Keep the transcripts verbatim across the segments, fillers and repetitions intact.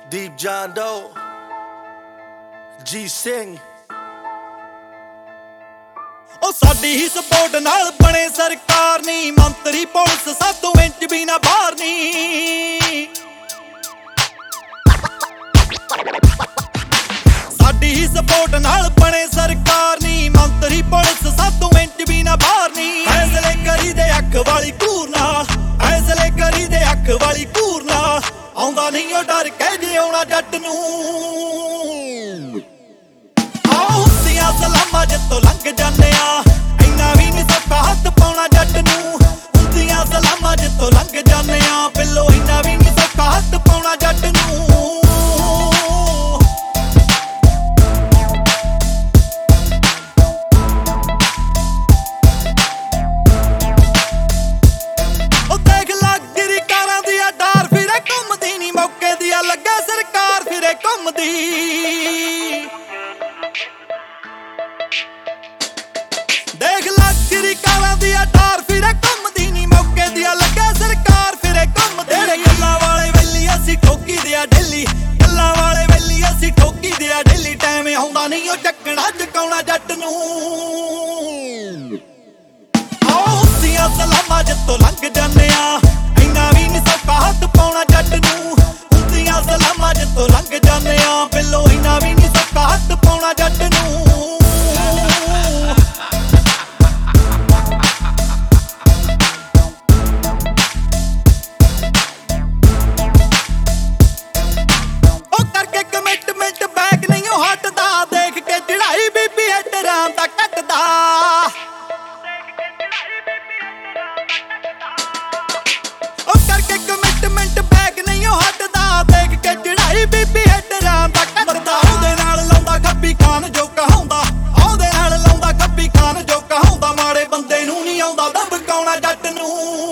Deep John Doe, G Sing। ਉਹ ਸਾਡੀ ਹੀ support ਨਾਲ ਬਣੇ ਸਰਕਾਰ ਨੀ, ਮੰਤਰੀ ਪੁਲਿਸ ਸਾਤੋਂ ਇੰਚ ਵੀ ਨਾ ਬਾਹਰ ਨੀ। ਸਾਡੀ ਹੀ ਸਪੋਰਟ ਨਾਲ ਬਣੇ ਸਰਕਾਰ ਨੀ, ਮੰਤਰੀ ਪੁਲਿਸ ਸਾਤੋਂ ਇੰਚ ਵੀ ਨਾ ਬਾਹਰ ਨੀ। ਫੈਸਲੇ ਕਰੀ ਦੇ ਅੱਖ ਵਾਲੀ ਘੂਰ ਨਾਲ, ਫੈਸਲੇ ਕਰੀ ਦੇ ਅੱਖ ਵਾਲੀ ਘੂਰ ਨਾਲ, ਆਉਂਦਾ ਨਹੀਂ ਉਹ ਡਰ ਕਹਿ ਜੇ ਆਉਣਾ ਜੱਟ ਨੂੰ। ਆਓ ਹੁੰਦੀਆਂ ਸਲਾਮਾਂ ਜਿੱਤੋਂ ਲੰਘ ਜਾਂਦੇ ਆ, ਇੰਨਾ ਵੀ ਨੀ ਸੌਖਾ ਹੱਥ ਪਾਉਣਾ ਜੱਟ ਨੂੰ। ਹੁੰਦੀਆਂ ਸਲਾਮਾਂ ਜਿੱਤੋਂ ਲੰਘ ਜਾਂਦੇ ਆ, ਬਿੱਲੋ ਇੰਨਾ ਵੀ ਨੀ ਸੌਖਾ ਹੱਥ ਪਾਉਣਾ ਜੱਟ ਨੂੰ। ਉਹ ਦੇਖ ਲੱਗ ਗਿਰੀ ਕਾਰਾਂ ਦੀ ਆ ਡਾਰ, ਫਿਰੇ ਘੁੰਮਦੀ ਨੀ ਮੌਕੇ ਦੀ ਆ ਲੱਗੇ ਸਰਕਾਰ ਫਿਰੇ ਘੁੰਮਦੀ। ਦੇਖ ਲੱਗ ਗਿਰੀ ਕਾਰਾਂ ਦੀ ਆ ਡਾਰ, ਫਿਰੇ ਘੁੰਮਦੀ ਨੀ ਮੌਕੇ ਦੀ ਆ ਲੱਗੇ ਸਰਕਾਰ ਫਿਰੇ ਘੁੰਮਦੀ। ਤੇਰੇ ਗੱਲਾਂ ਵਾਲੇ ਵੇਲੀ ਅਸੀਂ ਠੋਕੀ ਦੇ ਆ ਡੇਲੀ, ਗੱਲਾਂ ਵਾਲੇ ਵੇਲੀ ਅਸੀਂ ਠੋਕੀ ਦੇ ਆ ਡੇਲੀ। ਟਾਈਮ ਆਉਂਦਾ ਨਹੀਂ ਉਹ ਚੱਕਣਾ ਚਕਾਉਣਾ ਜੱਟ ਨੂੰ। ਆਓ ਹੁੰਦੀਆਂ ਸਲਾਮਾਂ ਜਿੱਤੋਂ ਲੰਘ ਜਾਂਦੇ ਆ, ਇੰਨਾ ਵੀ ਨੀ ਸੌਖਾ ਹੱਥ ਪਾਉਣਾ ਜੱਟ ਨੂੰ। ਹੁੰਦੀਆਂ ਸਲਾਮਾਂ ਜਿੱਤੋਂ ਲੰਘ ਜਾਂਦੇ ਆ, ਬਿੱਲੋ ਇੰਨਾ ਵੀ ਨੀ ਸੌਖਾ ਹੱਥ ਪਾਉਣਾ ਜੱਟ ਨੂੰ। ਉਹ ਕਰਕੇ ਕਮਿਟਮੈਂਟ ਬੈਕ ਨਹੀਂ ਉਹ ਹਟਦਾ, ਦੇਖ ਕੇ ਚੜਾਈ ਬੀਬੀ ਹੈਡਰਾਂ ਦਾ ਕੱਟਦਾ। ਉਹ ਕਰਕੇ ਕਮਿਟਮੈਂਟ ਬੈਕ ਨਹੀਂ ਉਹ ਹਟਦਾ, ਦੇਖ ਕੇ ਚੜਾਈ ਬੀਬੀ ਹੈਡਰਾਂ ਦਾ ਕੱਟਦਾ। ਉਹਦੇ ਨਾਲ ਲਾਉਂਦਾ ਖੱਬੀ ਖਾਨ ਜੋ ਕਹਾਉਂਦਾ, ਉਹਦੇ ਨਾਲ ਲਾਉਂਦਾ ਖੱਬੀ ਖਾਨ ਜੋ ਕਹਾਉਂਦਾ। ਮਾੜੇ ਬੰਦੇ ਨੂੰ ਨਹੀਂ ਆਉਂਦਾ ਦਬਕਾਉਣਾ ਜੱਟ ਨੂੰ।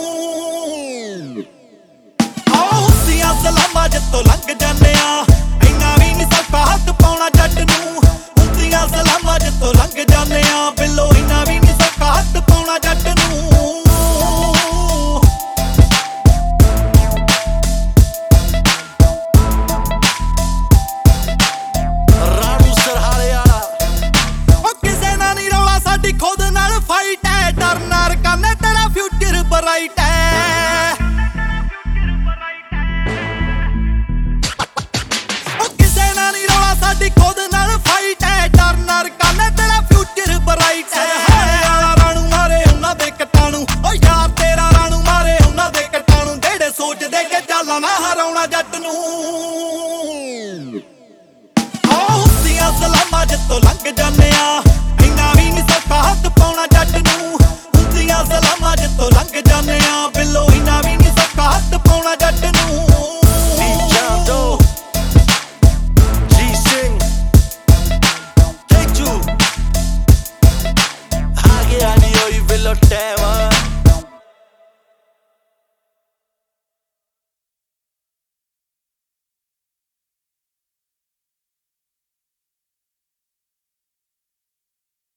ਆਓ ਹੁੰਦੀਆਂ ਸਲਾਮਾਂ ਜਿੱਤੋਂ ਲੰਘ ਜਾਂਦੇ ਆ, ਇੰਨਾ ਵੀ ਨੀ ਸੌਖਾ ਹੱਥ ਪਾਉਣਾ ਜੱਟ ਨੂੰ। ਹੁੰਦੀਆਂ ਸਲਾਮਾਂ ਜਿੱਤੋਂ ਲੰਘ ਜਾਂਦੇ ਆ, ਬਿੱਲੋ ਇੰਨਾ ਵੀ ਨੀ ਸੌਖਾ ਹੱਥ ਪਾਉਣਾ ਜੱਟ ਨੂੰ। ਸਾਡੀ ਖੁਦ ਨਾਲ ਫਾਈਟ ਹੈ, ਡਰ ਨਾ ਰਕਾਨੇ ਤੇਰਾ ਫਿਊਚਰ ਬਰਾਈਟ ਹੈ। ਉਹ ਕਿਸੇ ਨਾਲ ਨਹੀਂ ਰੌਲਾ, ਸਾਡੀ ਖੁਦ ਨਾਲ ਫਾਈਟ ਹੈ, ਡਰ ਨਾ ਰਕਾਨੇ ਤੇਰਾ ਫਿਊਚਰ ਬਰਾਈਟ ਹੈ। ਹਾਰੇ ਵਾਲਾ ਰਾਣੂ ਮਾਰੇ ਉਹਨਾਂ ਦੇ ਕਟਾਣੂ, ਓ ਯਾਰ ਤੇਰਾ ਰਾਣੂ ਮਾਰੇ ਉਹਨਾਂ ਦੇ ਕਟਾਣੂ। ਜਿਹੜੇ ਸੋਚਦੇ ਕਿ ਚਾਲਾਂ ਨਾ ਹਰਾਉਣਾ ਜੱਟ ਨੂੰ। ਆਓ ਹੁੰਦੀਆਂ ਸਲਾਮਾਂ ਜਿੱਤੋਂ ਲੰਘ ਜਾਂਦੇ ਆ,